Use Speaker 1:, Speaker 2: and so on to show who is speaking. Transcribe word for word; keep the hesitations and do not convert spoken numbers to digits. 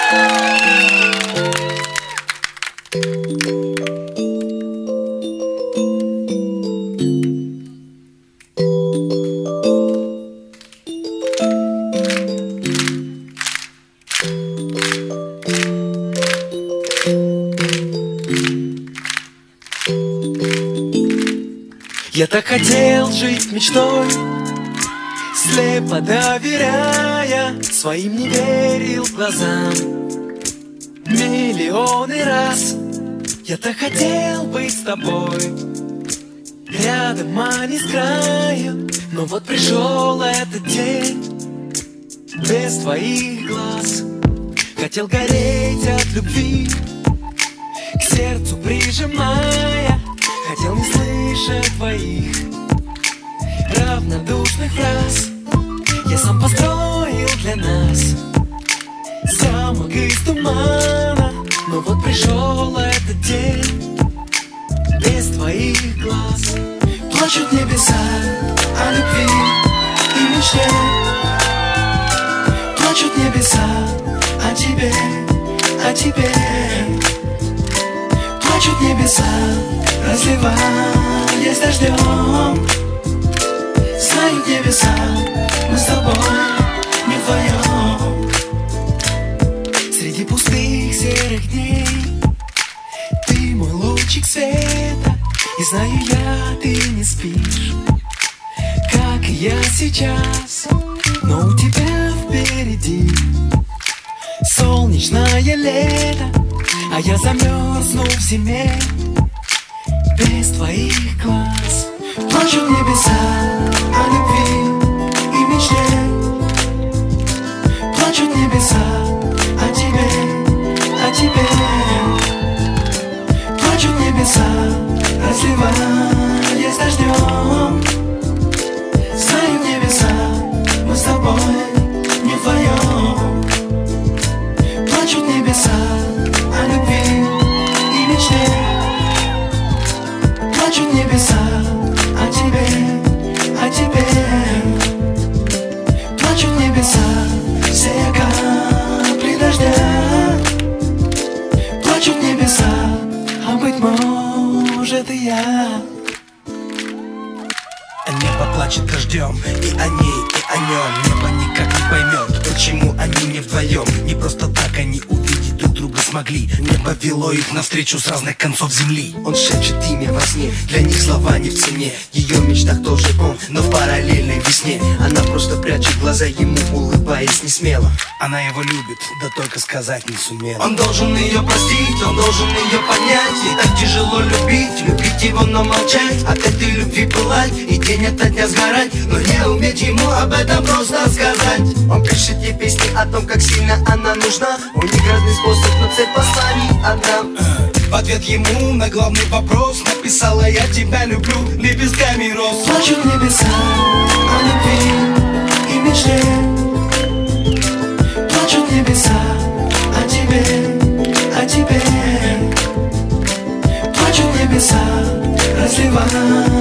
Speaker 1: Я так хотел жить мечтой, слепо доверяя, своим не верил глазам. Миллионы раз я так хотел быть с тобой, рядом, а не с краю. Но вот пришел этот день без твоих глаз. Хотел гореть от любви, к сердцу прижимая. Хотел не слышать твоих равнодушных фраз. Я сам построил для нас замок из тумана. Но вот пришел этот день без твоих глаз. Плачут небеса о любви и мечте. Плачут небеса о тебе, о тебе. Плачут небеса, разливаясь дождем. Знают небеса, мы с тобой не вдвоем. Среди пустых серых дней ты мой лучик света. И знаю я, ты не спишь, как и я сейчас. Но у тебя впереди солнечное лето, а я замерзну в зиме без твоих глаз. Плачут небеса о любви и мечте. Плачут небеса о тебе, о тебе. Плачут небеса, разливаясь дождем. Знают небеса, мы с тобой не вдвоем. Плачут небеса о любви и мечте. Плачут небеса о тебе, о тебе. Плачут небеса, все капли дождя. Плачут небеса, а быть может и я.
Speaker 2: Небо плачет дождем и о ней, и о нем. Небо никак не поймет, почему они не вдвоем. Не просто так они увидеть друг друга смогли. Небо вело их навстречу с разных концов земли.
Speaker 3: Он шепчет имя во сне, для них слова не в цене. Ее мечтах тоже он, но в параллельной весне. Она просто прячет глаза ему, улыбаясь не смело.
Speaker 2: Она его любит, да только сказать не сумела.
Speaker 3: Он должен ее простить, он должен ее понять. И так тяжело любить, любить его, но молчать. От этой любви пылать и день ото дня сгорать. Но не уметь ему об этом просто сказать. Он пишет ей песни о том, как сильно она нужна. У них разный способ, но цель посланий одна.
Speaker 2: В ответ ему на главный вопрос написала: я тебя люблю лепестками роз.
Speaker 1: Плачут небеса о любви и мечте. Плачут небеса о тебе, о тебе. Плачут небеса, разливая